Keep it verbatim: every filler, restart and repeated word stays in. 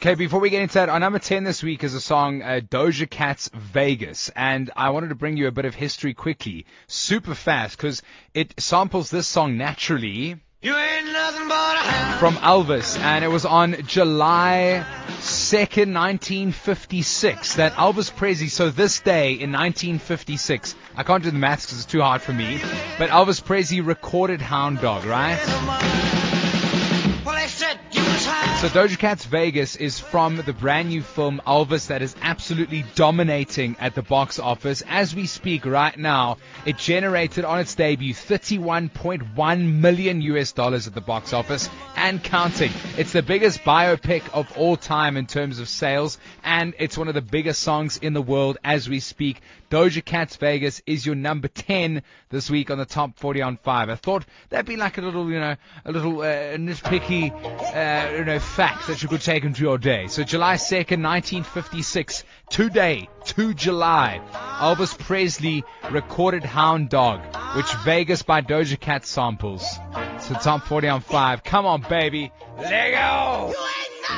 Okay, before we get into that, our number ten this week is a song, uh, Doja Cat's Vegas. And I wanted to bring you a bit of history quickly, super fast, because it samples this song naturally You ain't nothing but a hound. from Elvis. And it was on July second, nineteen fifty-six, that Elvis Presley, so this day in nineteen fifty-six, I can't do the maths because it's too hard for me, but Elvis Presley recorded Hound Dog, right? Well, they said you was high. So Doja Cat's Vegas is from the brand new film Elvis that is absolutely dominating at the box office. As we speak right now, it generated on its debut thirty-one point one million U S dollars at the box office and counting. It's the biggest biopic of all time in terms of sales, and it's one of the biggest songs in the world as we speak. Doja Cat's Vegas is your number ten this week on the top forty on five. I thought that'd be like a little, you know, a little uh, nitpicky, uh, you know, fact that you could take into your day. So July second, nineteen fifty-six, today, two July, Elvis Presley recorded Hound Dog, which Vegas by Doja Cat samples. So top forty on five. Come on, baby. Let go!